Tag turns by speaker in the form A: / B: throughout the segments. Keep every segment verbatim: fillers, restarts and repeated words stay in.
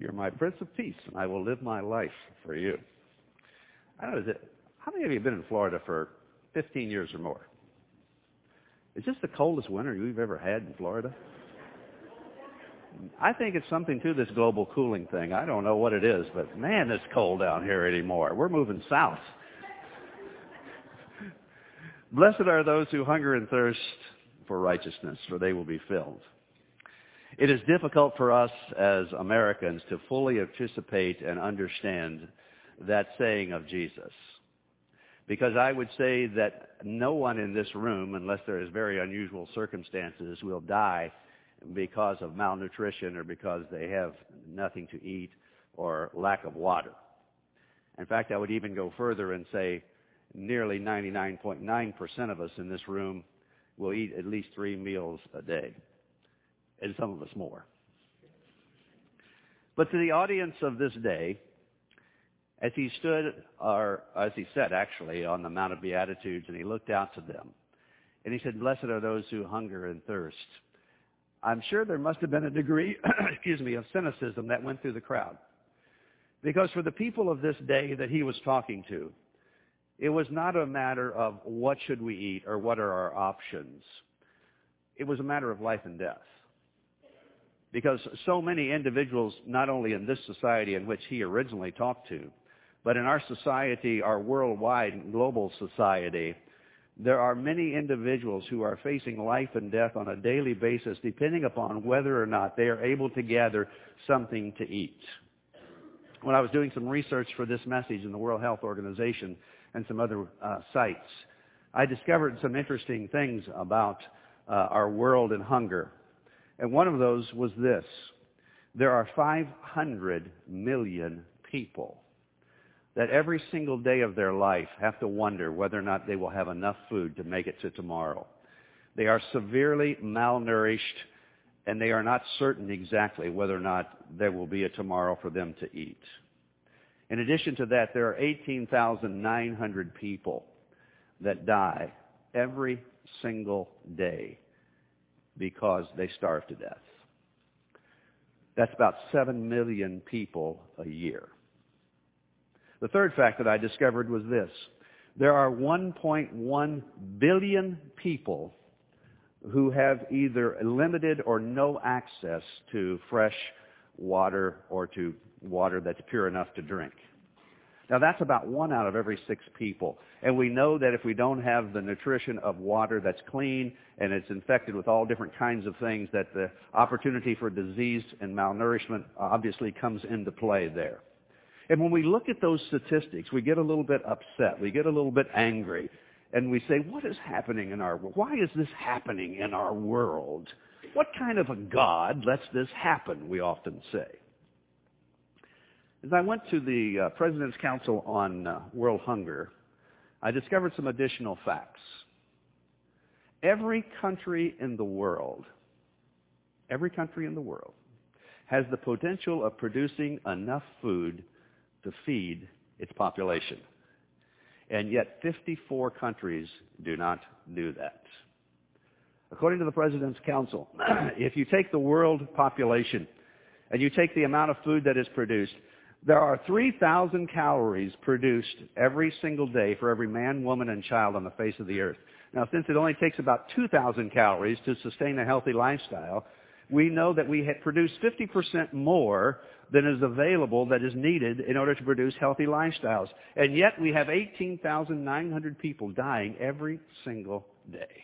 A: You're my Prince of Peace, and I will live my life for you. I don't know, is it, how many of you have been in Florida for fifteen years or more? Is this the coldest winter you've ever had in Florida? I think it's something to this global cooling thing. I don't know what it is, but man, it's cold down here anymore. We're moving south. Blessed are those who hunger and thirst for righteousness, for they will be filled. It is difficult for us as Americans to fully anticipate and understand that saying of Jesus. Because I would say that no one in this room, unless there is very unusual circumstances, will die because of malnutrition or because they have nothing to eat or lack of water. In fact, I would even go further and say nearly ninety-nine point nine percent of us in this room will eat at least three meals a day, and some of us more. But to the audience of this day, as he stood, or as he said actually, on the Mount of Beatitudes, and he looked out to them, and he said, "Blessed are those who hunger and thirst," I'm sure there must have been a degree, excuse me, of cynicism that went through the crowd. Because for the people of this day that he was talking to, it was not a matter of what should we eat or what are our options. It was a matter of life and death. Because so many individuals, not only in this society in which he originally talked to, but in our society, our worldwide global society, there are many individuals who are facing life and death on a daily basis, depending upon whether or not they are able to gather something to eat. When I was doing some research for this message in the World Health Organization and some other uh, sites, I discovered some interesting things about uh, our world and hunger. And one of those was this: there are five hundred million people that every single day of their life have to wonder whether or not they will have enough food to make it to tomorrow. They are severely malnourished, and they are not certain exactly whether or not there will be a tomorrow for them to eat. In addition to that, there are eighteen thousand nine hundred people that die every single day because they starve to death. That's about seven million people a year. The third fact that I discovered was this: there are one point one billion people who have either limited or no access to fresh water or to water that's pure enough to drink. Now, that's about one out of every six people. And we know that if we don't have the nutrition of water that's clean and it's infected with all different kinds of things, that the opportunity for disease and malnourishment obviously comes into play there. And when we look at those statistics, we get a little bit upset. We get a little bit angry. And we say, what is happening in our world? Why is this happening in our world? What kind of a God lets this happen, we often say. As I went to the uh, President's Council on uh, World Hunger, I discovered some additional facts. Every country in the world, every country in the world has the potential of producing enough food to feed its population. And yet fifty-four countries do not do that. According to the President's Council, if you take the world population and you take the amount of food that is produced, there are three thousand calories produced every single day for every man, woman, and child on the face of the earth. Now, since it only takes about two thousand calories to sustain a healthy lifestyle, we know that we have produced fifty percent more than is available, that is needed in order to produce healthy lifestyles. And yet we have eighteen thousand nine hundred people dying every single day.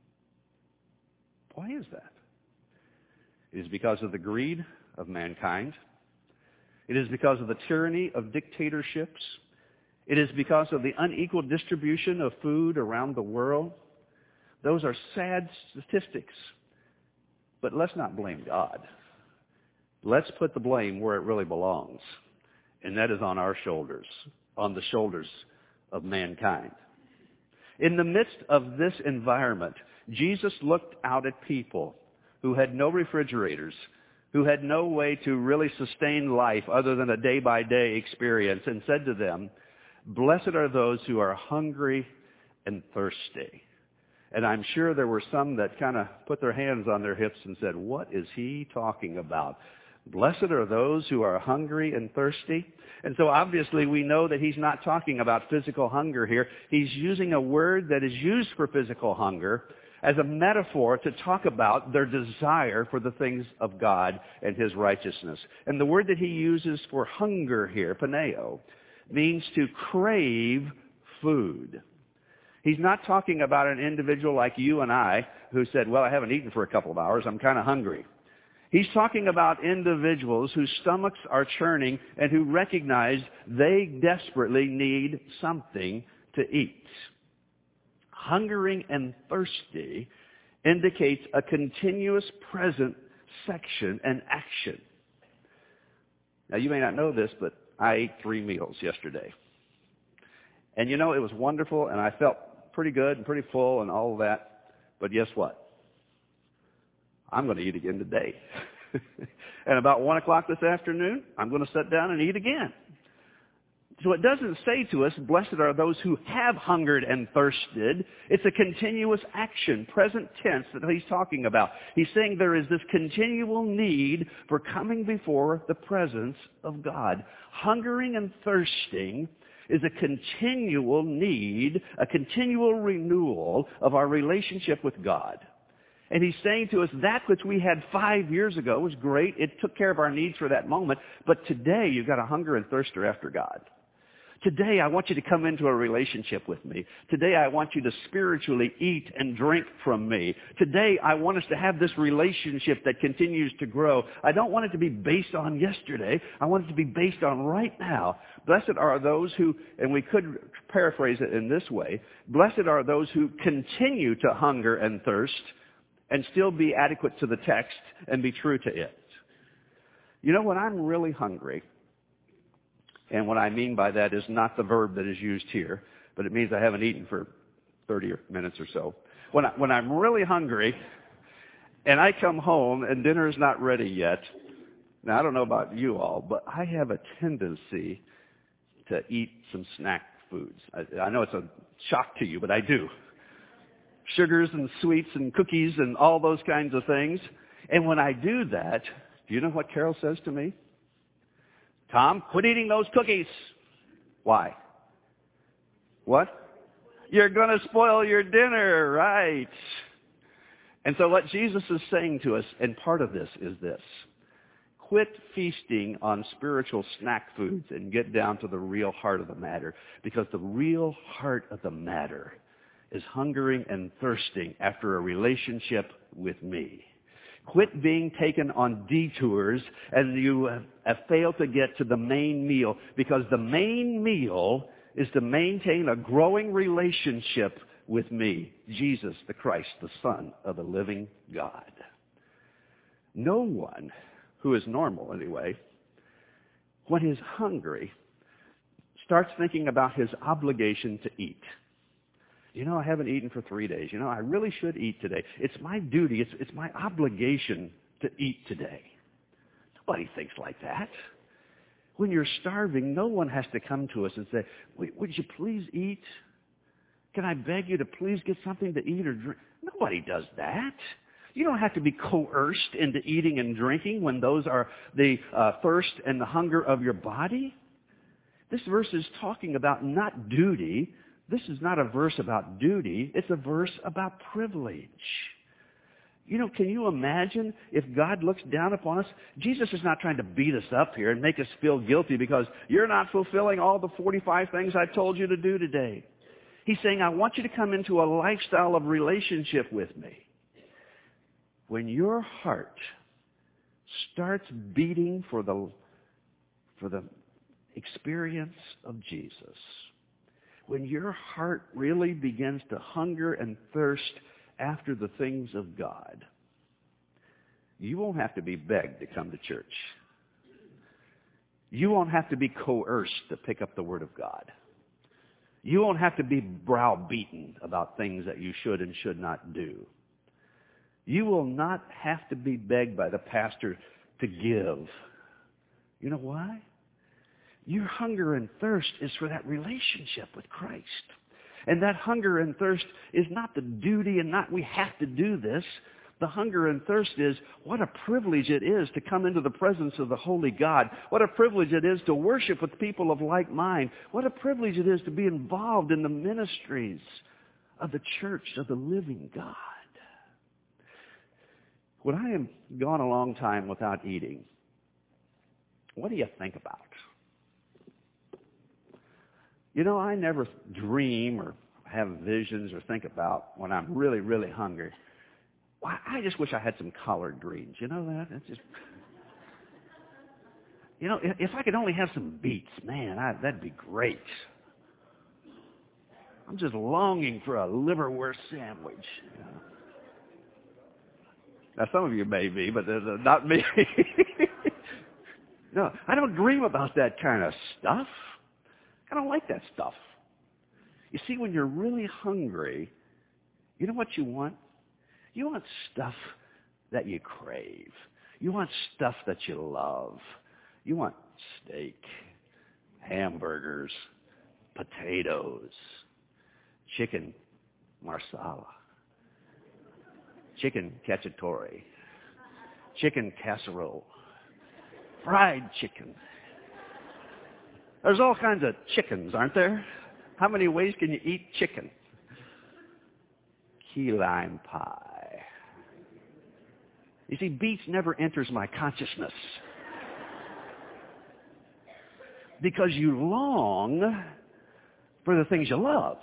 A: Why is that? It is because of the greed of mankind. It is because of the tyranny of dictatorships. It is because of the unequal distribution of food around the world. Those are sad statistics. But let's not blame God. Let's put the blame where it really belongs, and that is on our shoulders, on the shoulders of mankind. In the midst of this environment, Jesus looked out at people who had no refrigerators, who had no way to really sustain life other than a day-by-day experience, and said to them, "Blessed are those who are hungry and thirsty." And I'm sure there were some that kind of put their hands on their hips and said, "What is he talking about? Blessed are those who are hungry and thirsty. And so obviously we know that he's not talking about physical hunger here. He's using a word that is used for physical hunger as a metaphor to talk about their desire for the things of God and his righteousness. And the word that he uses for hunger here, paneo, means to crave food. He's not talking about an individual like you and I who said, well, I haven't eaten for a couple of hours, I'm kind of hungry. He's talking about individuals whose stomachs are churning and who recognize they desperately need something to eat. Hungering and thirsty indicates a continuous present section and action. Now, you may not know this, but I ate three meals yesterday. And you know, it was wonderful, and I felt pretty good and pretty full and all of that. But guess what? I'm going to eat again today. And about one o'clock this afternoon, I'm going to sit down and eat again. So it doesn't say to us, blessed are those who have hungered and thirsted. It's a continuous action, present tense, that he's talking about. He's saying there is this continual need for coming before the presence of God. Hungering and thirsting is a continual need, a continual renewal of our relationship with God. And he's saying to us, that which we had five years ago was great. It took care of our needs for that moment. But today, you've got a hunger and thirster after God. Today, I want you to come into a relationship with me. Today, I want you to spiritually eat and drink from me. Today, I want us to have this relationship that continues to grow. I don't want it to be based on yesterday. I want it to be based on right now. Blessed are those who, and we could paraphrase it in this way, blessed are those who continue to hunger and thirst and still be adequate to the text and be true to it. You know, when I'm really hungry, and what I mean by that is not the verb that is used here, but it means I haven't eaten for thirty minutes or so. When, I, when I'm really hungry and I come home and dinner is not ready yet, now I don't know about you all, but I have a tendency to eat some snack foods. I, I know it's a shock to you, but I do. Sugars and sweets and cookies and all those kinds of things. And when I do that, do you know what Carol says to me? Tom, quit eating those cookies. Why? What? You're going to spoil your dinner, right? And so what Jesus is saying to us, and part of this is this. Quit feasting on spiritual snack foods and get down to the real heart of the matter. Because the real heart of the matter is hungering and thirsting after a relationship with me. Quit being taken on detours and you have failed to get to the main meal, because the main meal is to maintain a growing relationship with me, Jesus the Christ, the Son of the living God. No one who is normal anyway, when he's hungry, starts thinking about his obligation to eat. You know, I haven't eaten for three days. You know, I really should eat today. It's my duty. It's, it's my obligation to eat today. Nobody thinks like that. When you're starving, no one has to come to us and say, would you please eat? Can I beg you to please get something to eat or drink? Nobody does that. You don't have to be coerced into eating and drinking when those are the uh, thirst and the hunger of your body. This verse is talking about not duty. This is not a verse about duty. It's a verse about privilege. You know, can you imagine if God looks down upon us? Jesus is not trying to beat us up here and make us feel guilty because you're not fulfilling all the forty-five things I told you to do today. He's saying, I want you to come into a lifestyle of relationship with me. When your heart starts beating for the, for the experience of Jesus, when your heart really begins to hunger and thirst after the things of God, you won't have to be begged to come to church. You won't have to be coerced to pick up the Word of God. You won't have to be browbeaten about things that you should and should not do. You will not have to be begged by the pastor to give. You know why? Your hunger and thirst is for that relationship with Christ. And that hunger and thirst is not the duty and not we have to do this. The hunger and thirst is what a privilege it is to come into the presence of the Holy God. What a privilege it is to worship with people of like mind. What a privilege it is to be involved in the ministries of the church of the living God. When I am gone a long time without eating, what do you think about? You know, I never dream or have visions or think about when I'm really, really hungry. Why, I just wish I had some collard greens. You know that? It's just, you know, if, if I could only have some beets, man, I, that'd be great. I'm just longing for a liverwurst sandwich. You know? Now, some of you may be, but uh, not me. No, I don't dream about that kind of stuff. I don't like that stuff. You see, when you're really hungry, you know what you want? You want stuff that you crave. You want stuff that you love. You want steak, hamburgers, potatoes, chicken marsala, chicken cacciatore, chicken casserole, fried chicken. There's all kinds of chickens, aren't there? How many ways can you eat chicken? Key lime pie. You see, beets never enters my consciousness. Because you long for the things you love.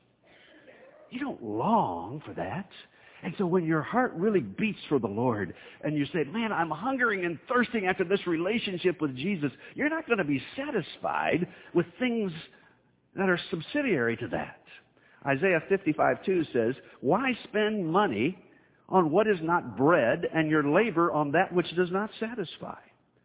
A: You don't long for that. And so when your heart really beats for the Lord and you say, man, I'm hungering and thirsting after this relationship with Jesus, you're not going to be satisfied with things that are subsidiary to that. Isaiah fifty-five two says, why spend money on what is not bread and your labor on that which does not satisfy?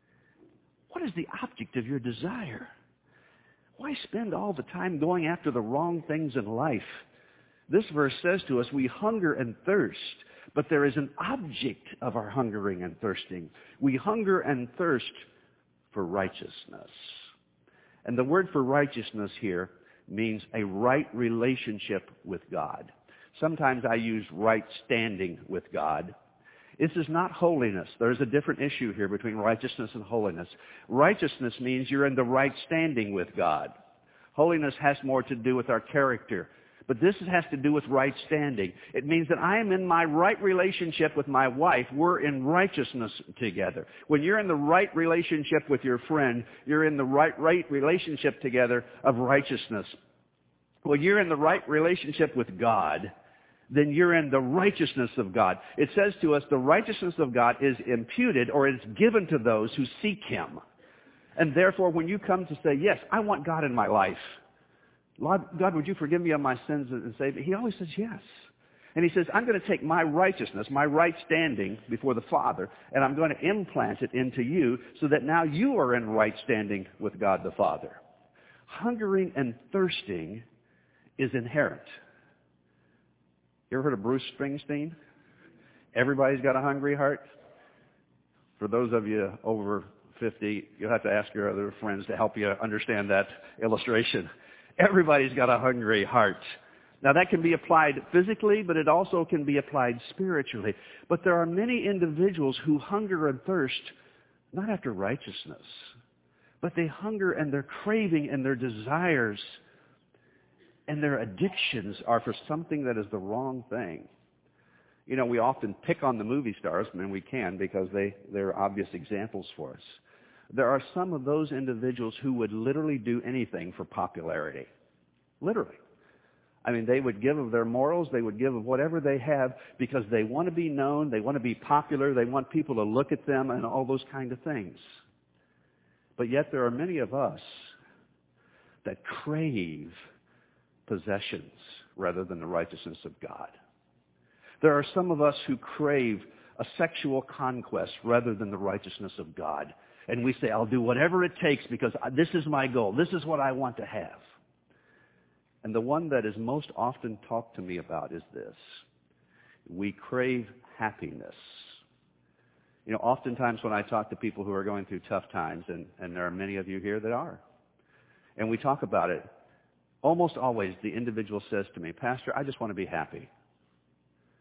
A: What is the object of your desire? Why spend all the time going after the wrong things in life? This verse says to us, we hunger and thirst, but there is an object of our hungering and thirsting. We hunger and thirst for righteousness. And the word for righteousness here means a right relationship with God. Sometimes I use right standing with God. This is not holiness. There's a different issue here between righteousness and holiness. Righteousness means you're in the right standing with God. Holiness has more to do with our character. But this has to do with right standing. It means that I am in my right relationship with my wife. We're in righteousness together. When you're in the right relationship with your friend, you're in the right, right relationship together of righteousness. When you're in the right relationship with God, then you're in the righteousness of God. It says to us, the righteousness of God is imputed or is given to those who seek Him. And therefore, when you come to say, yes, I want God in my life, Lord, God, would you forgive me of my sins and save me? He always says yes. And He says, I'm going to take my righteousness, my right standing before the Father, and I'm going to implant it into you so that now you are in right standing with God the Father. Hungering and thirsting is inherent. You ever heard of Bruce Springsteen? Everybody's got a hungry heart. For those of you over fifty, you'll have to ask your other friends to help you understand that illustration. Everybody's got a hungry heart. Now that can be applied physically, but it also can be applied spiritually. But there are many individuals who hunger and thirst not after righteousness, but they hunger and their craving and their desires and their addictions are for something that is the wrong thing. You know, we often pick on the movie stars, and we can because they, they're obvious examples for us. There are some of those individuals who would literally do anything for popularity. Literally. I mean, they would give of their morals, they would give of whatever they have because they want to be known, they want to be popular, they want people to look at them and all those kind of things. But yet there are many of us that crave possessions rather than the righteousness of God. There are some of us who crave a sexual conquest rather than the righteousness of God. And we say, I'll do whatever it takes because this is my goal. This is what I want to have. And the one that is most often talked to me about is this. We crave happiness. You know, oftentimes when I talk to people who are going through tough times, and, and there are many of you here that are, and we talk about it, almost always the individual says to me, Pastor, I just want to be happy.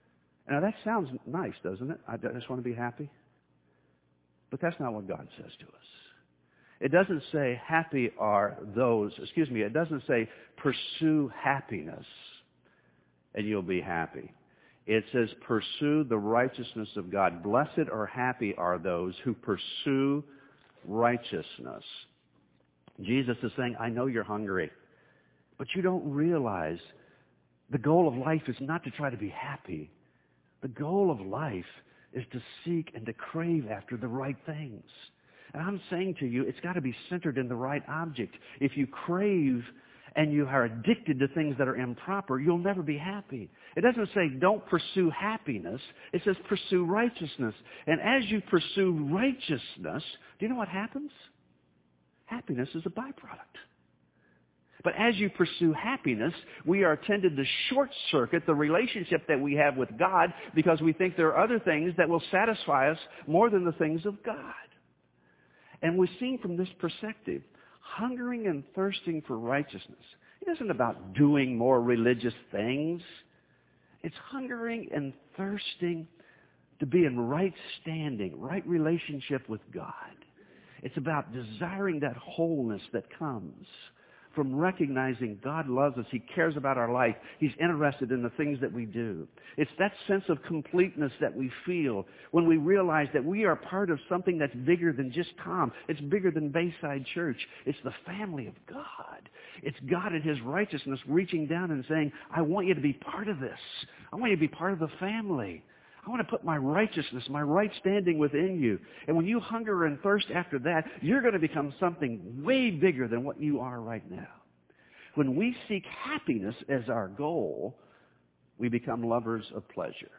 A: Now, that sounds nice, doesn't it? I just want to be happy. But that's not what God says to us. It doesn't say happy are those, excuse me, it doesn't say pursue happiness and you'll be happy. It says pursue the righteousness of God. Blessed or happy are those who pursue righteousness. Jesus is saying, I know you're hungry, but you don't realize the goal of life is not to try to be happy. The goal of life is to seek and to crave after the right things. And I'm saying to you, it's got to be centered in the right object. If you crave and you are addicted to things that are improper, you'll never be happy. It doesn't say don't pursue happiness. It says pursue righteousness. And as you pursue righteousness, do you know what happens? Happiness is a byproduct. But as you pursue happiness, we are tended to short-circuit the relationship that we have with God because we think there are other things that will satisfy us more than the things of God. And we're seeing from this perspective, hungering and thirsting for righteousness. It isn't about doing more religious things. It's hungering and thirsting to be in right standing, right relationship with God. It's about desiring that wholeness that comes from recognizing God loves us. He cares about our life. He's interested in the things that we do. It's that sense of completeness that we feel when we realize that we are part of something that's bigger than just Tom. It's bigger than Bayside Church. It's the family of God. It's God in His righteousness reaching down and saying, I want you to be part of this. I want you to be part of the family. I want to put my righteousness, my right standing within you. And when you hunger and thirst after that, you're going to become something way bigger than what you are right now. When we seek happiness as our goal, we become lovers of pleasure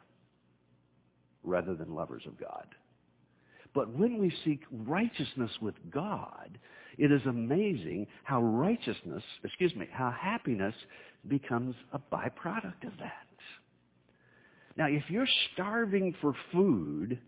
A: rather than lovers of God. But when we seek righteousness with God, it is amazing how righteousness, excuse me, how happiness becomes a byproduct of that. Now, if you're starving for food,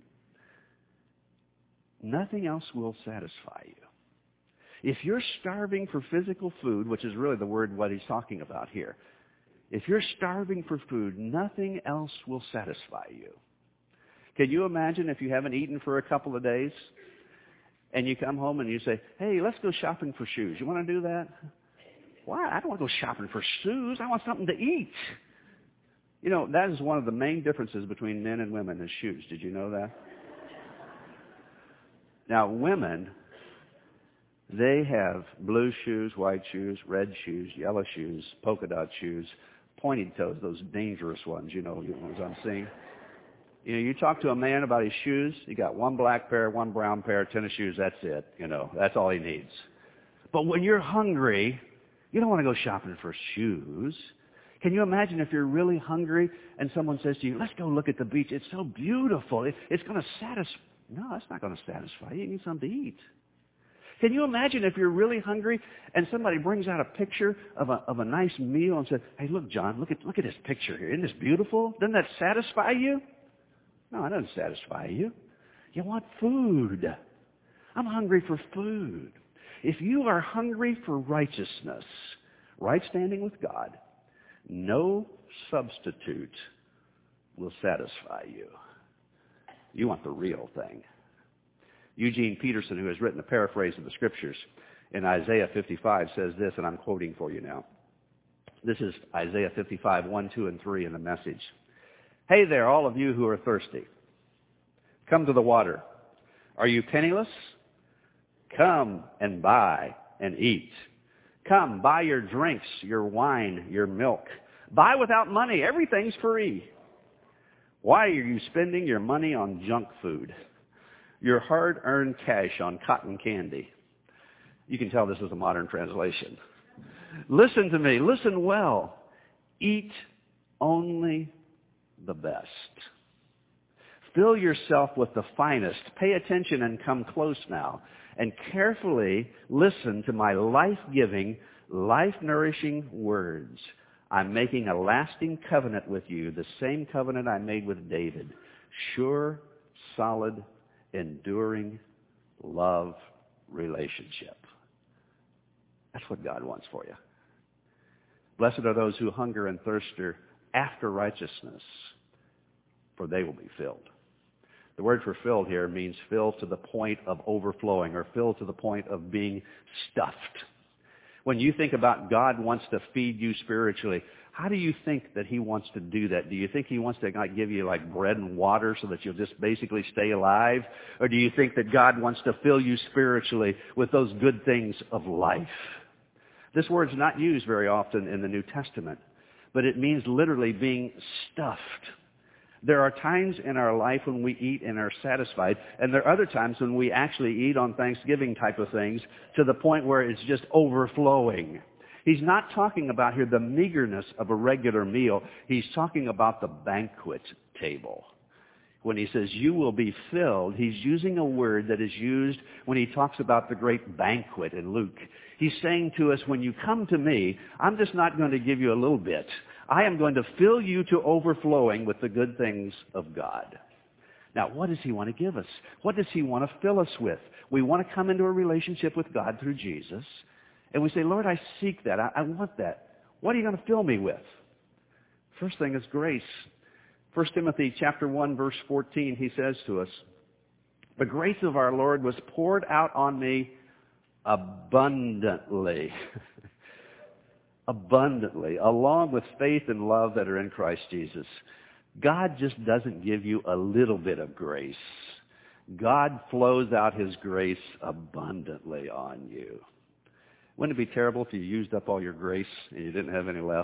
A: nothing else will satisfy you. If you're starving for physical food, which is really the word what he's talking about here, if you're starving for food, nothing else will satisfy you. Can you imagine if you haven't eaten for a couple of days and you come home and you say, hey, let's go shopping for shoes. You want to do that? Why? I don't want to go shopping for shoes. I want something to eat. You know, that is one of the main differences between men and women is shoes. Did you know that? Now, women, they have blue shoes, white shoes, red shoes, yellow shoes, polka dot shoes, pointed toes, those dangerous ones, you know, the ones I'm seeing. You know, you talk to a man about his shoes, he got one black pair, one brown pair, tennis shoes, that's it. You know, that's all he needs. But when you're hungry, you don't want to go shopping for shoes. Can you imagine if you're really hungry and someone says to you, let's go look at the beach. It's so beautiful. It, it's going to satisfy. No, it's not going to satisfy you. You need something to eat. Can you imagine if you're really hungry and somebody brings out a picture of a, of a nice meal and says, hey, look, John, look at, look at this picture here. Isn't this beautiful? Doesn't that satisfy you? No, it doesn't satisfy you. You want food. I'm hungry for food. If you are hungry for righteousness, right standing with God, no substitute will satisfy you. You want the real thing. Eugene Peterson, who has written a paraphrase of the Scriptures in Isaiah fifty-five, says this, and I'm quoting for you now. This is Isaiah fifty-five, one, two, and three in the Message. Hey there, all of you who are thirsty. Come to the water. Are you penniless? Come and buy and eat. Come, buy your drinks, your wine, your milk. Buy without money. Everything's free. Why are you spending your money on junk food? Your hard-earned cash on cotton candy. You can tell this is a modern translation. Listen to me. Listen well. Eat only the best. Fill yourself with the finest. Pay attention and come close now. And carefully listen to my life-giving, life-nourishing words. I'm making a lasting covenant with you, the same covenant I made with David. Sure, solid, enduring love relationship. That's what God wants for you. Blessed are those who hunger and thirst after righteousness, for they will be filled. The word for filled here means filled to the point of overflowing, or filled to the point of being stuffed. When you think about God wants to feed you spiritually, how do you think that he wants to do that? Do you think he wants to like, give you like bread and water so that you'll just basically stay alive? Or do you think that God wants to fill you spiritually with those good things of life? This word's not used very often in the New Testament, but it means literally being stuffed. There are times in our life when we eat and are satisfied, and there are other times when we actually eat on Thanksgiving type of things to the point where it's just overflowing. He's not talking about here the meagerness of a regular meal. He's talking about the banquet table. When he says, you will be filled, he's using a word that is used when he talks about the great banquet in Luke. He's saying to us, when you come to me, I'm just not going to give you a little bit. I am going to fill you to overflowing with the good things of God. Now, what does he want to give us? What does he want to fill us with? We want to come into a relationship with God through Jesus. And we say, Lord, I seek that. I, I want that. What are you going to fill me with? First thing is grace. First Timothy chapter one, verse fourteen, he says to us, the grace of our Lord was poured out on me abundantly. Abundantly, along with faith and love that are in Christ Jesus. God just doesn't give you a little bit of grace. God flows out his grace abundantly on you. Wouldn't it be terrible if you used up all your grace and you didn't have any left?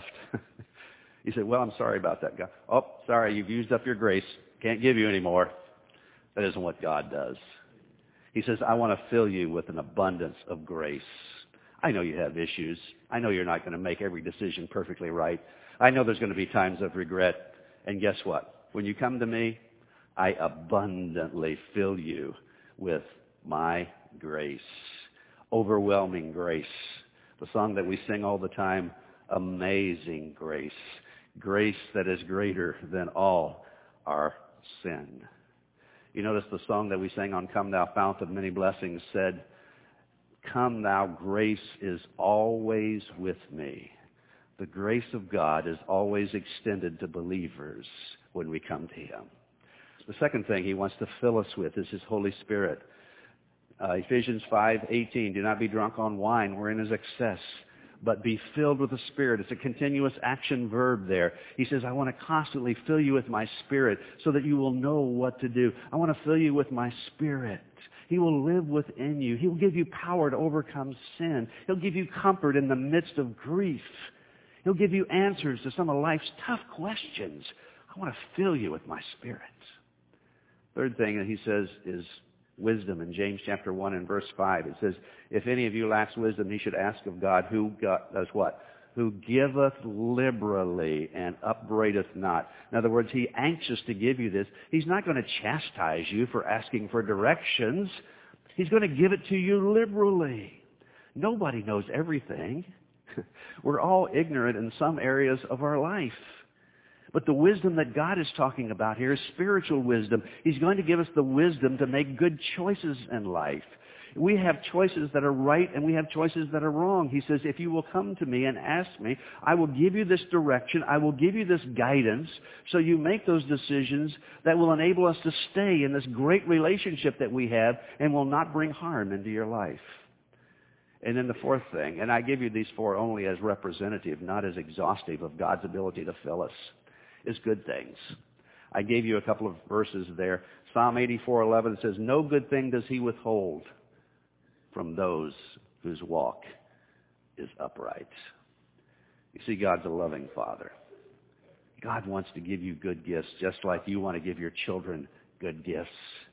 A: You say, well, I'm sorry about that, God. Oh, sorry, you've used up your grace. Can't give you any more. That isn't what God does. He says, I want to fill you with an abundance of grace. I know you have issues. I know you're not going to make every decision perfectly right. I know there's going to be times of regret. And guess what? When you come to me, I abundantly fill you with my grace. Overwhelming grace. The song that we sing all the time, Amazing Grace. Grace that is greater than all our sin. You notice the song that we sang on Come Thou Fount of Many Blessings said, Come Thou, grace is always with me. The grace of God is always extended to believers when we come to him. The second thing he wants to fill us with is his Holy Spirit. Uh, Ephesians five eighteen, do not be drunk on wine wherein is excess, but be filled with the Spirit. It's a continuous action verb there. He says, I want to constantly fill you with my Spirit so that you will know what to do. I want to fill you with my Spirit. He will live within you. He will give you power to overcome sin. He'll give you comfort in the midst of grief. He'll give you answers to some of life's tough questions. I want to fill you with my Spirit. Third thing that he says is wisdom. In James chapter one and verse five, it says, if any of you lacks wisdom, he should ask of God, who got, does what? Who giveth liberally and upbraideth not. In other words, he's anxious to give you this. He's not going to chastise you for asking for directions. He's going to give it to you liberally. Nobody knows everything. We're all ignorant in some areas of our life. But the wisdom that God is talking about here is spiritual wisdom. He's going to give us the wisdom to make good choices in life. We have choices that are right and we have choices that are wrong. He says, if you will come to me and ask me, I will give you this direction. I will give you this guidance so you make those decisions that will enable us to stay in this great relationship that we have and will not bring harm into your life. And then the fourth thing, and I give you these four only as representative, not as exhaustive of God's ability to fill us, is good things. I gave you a couple of verses there. Psalm eighty-four eleven says, no good thing does he withhold from those whose walk is upright. You see, God's a loving Father. God wants to give you good gifts just like you want to give your children good gifts.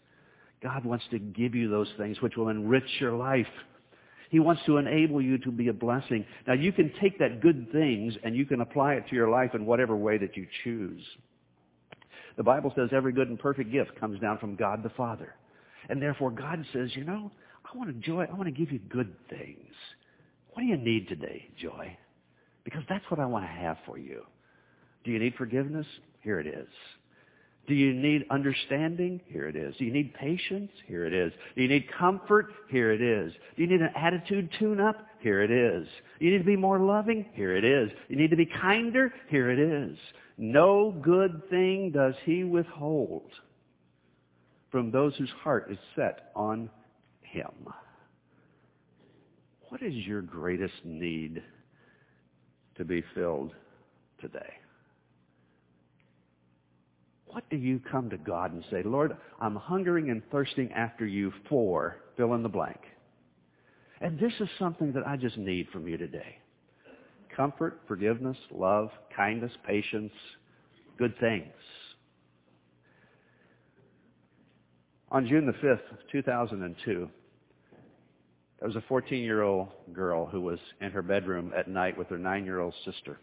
A: God wants to give you those things which will enrich your life. He wants to enable you to be a blessing. Now, you can take that good things and you can apply it to your life in whatever way that you choose. The Bible says every good and perfect gift comes down from God the Father. And therefore, God says, you know, I want to joy. I want to give you good things. What do you need today, Joy? Because that's what I want to have for you. Do you need forgiveness? Here it is. Do you need understanding? Here it is. Do you need patience? Here it is. Do you need comfort? Here it is. Do you need an attitude tune-up? Here it is. Do you need to be more loving? Here it is. You need to be kinder? Here it is. No good thing does he withhold from those whose heart is set on him. What is your greatest need to be filled today? What do you come to God and say, Lord, I'm hungering and thirsting after you for, fill in the blank. And this is something that I just need from you today. Comfort, forgiveness, love, kindness, patience, good things. On June the fifth, two thousand two, there was a fourteen-year-old girl who was in her bedroom at night with her nine-year-old sister.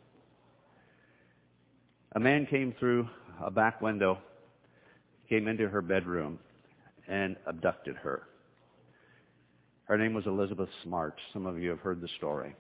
A: A man came through a back window, came into her bedroom, and abducted her. Her name was Elizabeth Smart. Some of you have heard the story.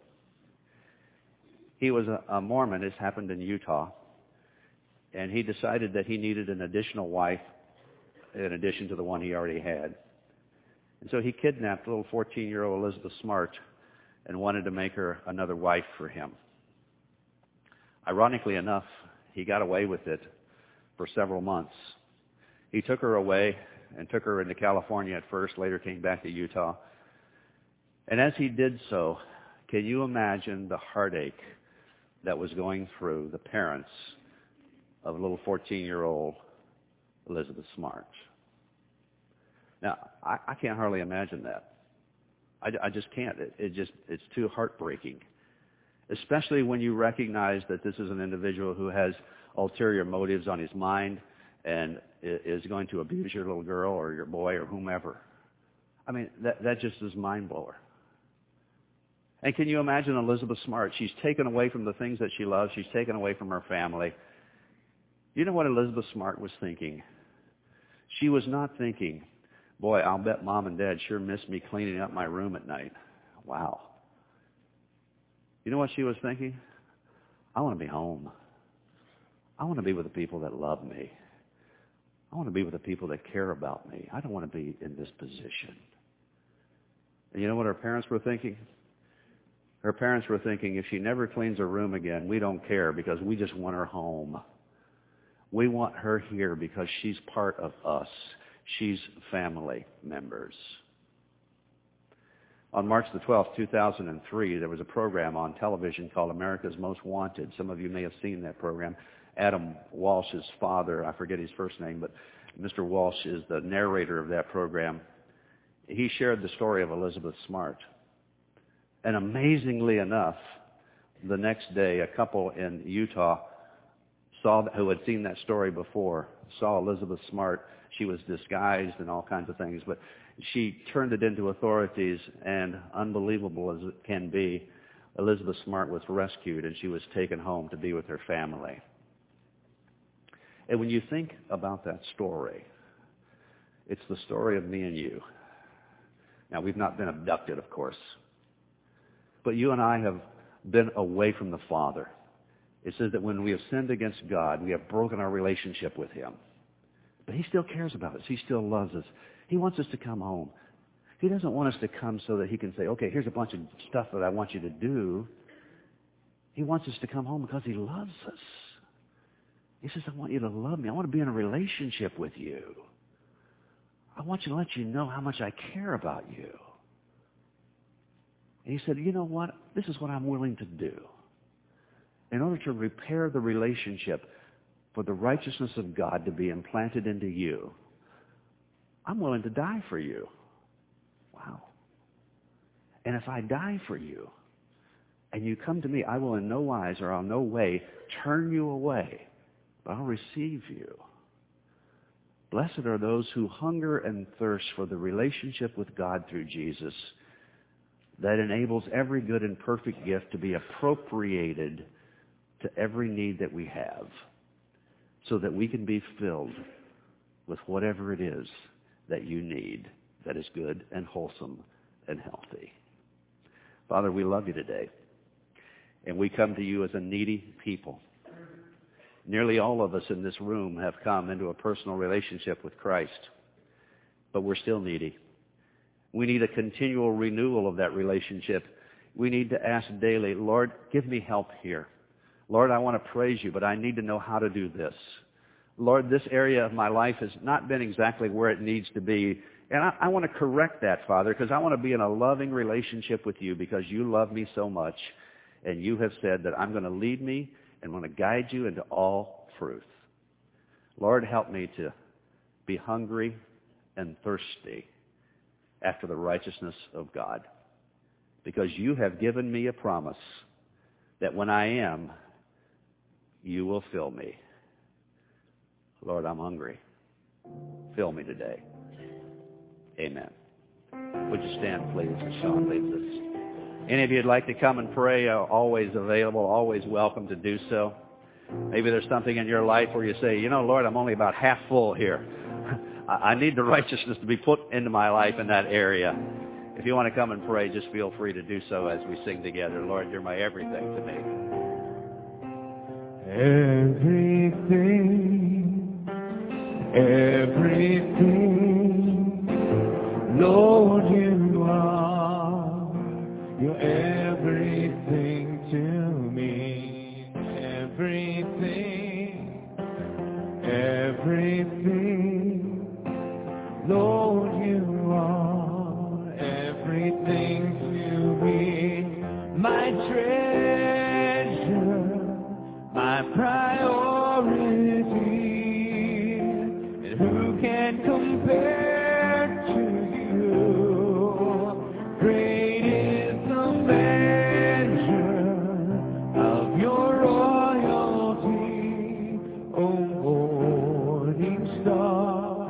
A: He was a, a Mormon. This happened in Utah. And he decided that he needed an additional wife in addition to the one he already had. And so he kidnapped little fourteen-year-old Elizabeth Smart and wanted to make her another wife for him. Ironically enough, he got away with it for several months. He took her away and took her into California at first, later came back to Utah. And as he did so, can you imagine the heartache that was going through the parents of little fourteen-year-old Elizabeth Smart? Now, I, I can't hardly imagine that. I, I just can't. It, it just, it's too heartbreaking. Especially when you recognize that this is an individual who has ulterior motives on his mind and is going to abuse your little girl or your boy or whomever. I mean, that, that just is mind-blower. And can you imagine Elizabeth Smart? She's taken away from the things that she loves. She's taken away from her family. You know what Elizabeth Smart was thinking? She was not thinking, boy, I'll bet Mom and Dad sure miss me cleaning up my room at night. Wow. You know what she was thinking? I want to be home. I want to be with the people that love me. I want to be with the people that care about me. I don't want to be in this position. And you know what her parents were thinking? Her parents were thinking, if she never cleans her room again, we don't care because we just want her home. We want her here because she's part of us. She's family members. On March the twelfth, two thousand three, there was a program on television called America's Most Wanted. Some of you may have seen that program. Adam Walsh's father, I forget his first name, but Mister Walsh is the narrator of that program. He shared the story of Elizabeth Smart. And amazingly enough, the next day, a couple in Utah saw who had seen that story before, saw Elizabeth Smart. She was disguised and all kinds of things, but she turned it into authorities, and unbelievable as it can be, Elizabeth Smart was rescued and she was taken home to be with her family. And when you think about that story, it's the story of me and you. Now, we've not been abducted, of course, but you and I have been away from the Father. It says that when we have sinned against God, we have broken our relationship with Him. But He still cares about us. He still loves us. He wants us to come home. He doesn't want us to come so that He can say, okay, here's a bunch of stuff that I want you to do. He wants us to come home because He loves us. He says, I want you to love me. I want to be in a relationship with you. I want you to let you know how much I care about you. And He said, you know what? This is what I'm willing to do. In order to repair the relationship for the righteousness of God to be implanted into you, I'm willing to die for you. Wow. And if I die for you and you come to me, I will in no wise or in no way turn you away, but I'll receive you. Blessed are those who hunger and thirst for the relationship with God through Jesus that enables every good and perfect gift to be appropriated to every need that we have so that we can be filled with whatever it is that you need that is good and wholesome and healthy. Father, we love you today, and we come to you as a needy people, Nearly all of us in this room have come into a personal relationship with Christ, but we're still needy. We need a continual renewal of that relationship. We need to ask daily, Lord, give me help here. Lord, I want to praise you, but I need to know how to do this. Lord, this area of my life has not been exactly where it needs to be. And I, I want to correct that, Father, because I want to be in a loving relationship with you because you love me so much. And you have said that I'm going to lead me and want to guide you into all truth. Lord, help me to be hungry and thirsty after the righteousness of God. Because you have given me a promise that when I am, you will fill me. Lord, I'm hungry. Fill me today. Amen. Would you stand, please, as Sean leads us. Any of you would like to come and pray, are always available, always welcome to do so. Maybe there's something in your life where you say, you know, Lord, I'm only about half full here. I need the righteousness to be put into my life in that area. If you want to come and pray, just feel free to do so as we sing together. Lord, you're my everything to me.
B: Everything, everything, Lord, you are, you're everything to me. Everything, everything, Lord, you are, everything to me. My treasure, my priority, and who can compare to you? Great is the measure of your royalty, O morning star,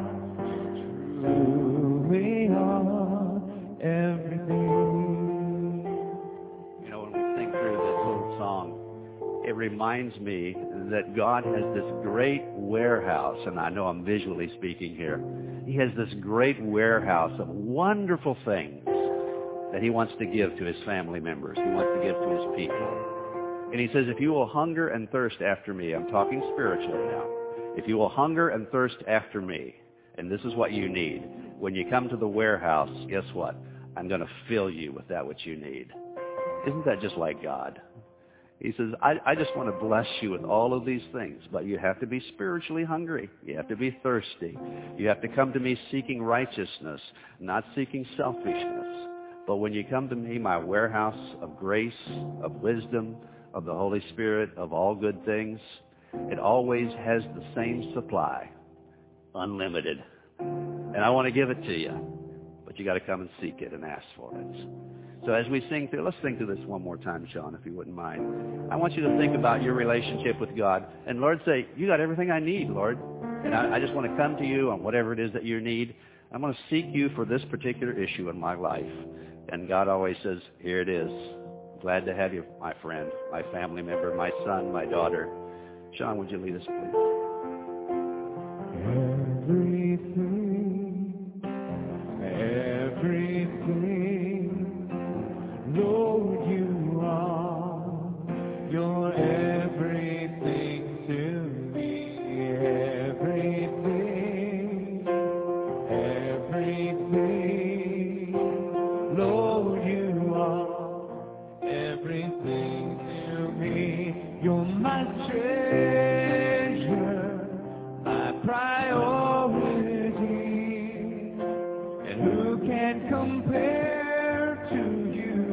B: truly are everything.
A: You know, when we think through this little song, it reminds me that God has this great warehouse, and I know I'm visually speaking here. He has this great warehouse of wonderful things that he wants to give to his family members. He wants to give to his people. And he says, if you will hunger and thirst after me, I'm talking spiritually now. If you will hunger and thirst after me, and this is what you need, when you come to the warehouse, guess what? I'm going to fill you with that which you need. Isn't that just like God? He says, I, I just want to bless you with all of these things, but you have to be spiritually hungry. You have to be thirsty. You have to come to me seeking righteousness, not seeking selfishness. But when you come to me, my warehouse of grace, of wisdom, of the Holy Spirit, of all good things, it always has the same supply, unlimited. And I want to give it to you, but you got to come and seek it and ask for it. So as we sing through, let's sing through this one more time, Sean, if you wouldn't mind. I want you to think about your relationship with God. And Lord, say, you got everything I need, Lord. And I, I just want to come to you on whatever it is that you need. I'm going to seek you for this particular issue in my life. And God always says, here it is. Glad to have you, my friend, my family member, my son, my daughter. Sean, would you lead us, please?
B: Everything, everything, Lord, you are, you're everything to me. Everything, everything, Lord, you are, everything to me. You're my treasure, my priority, and who can compare to you?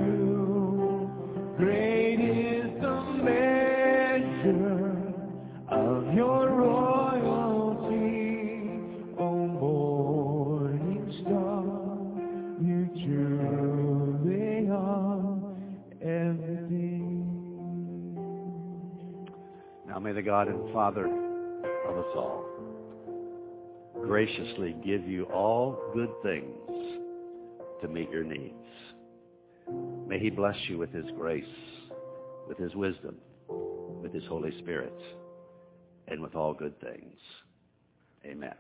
B: Great is the measure of your royalty, O morning star, you truly are everything.
A: Now may the God and Father of us all graciously give you all good things to meet your needs. May he bless you with his grace, with his wisdom, with his Holy Spirit, and with all good things. Amen.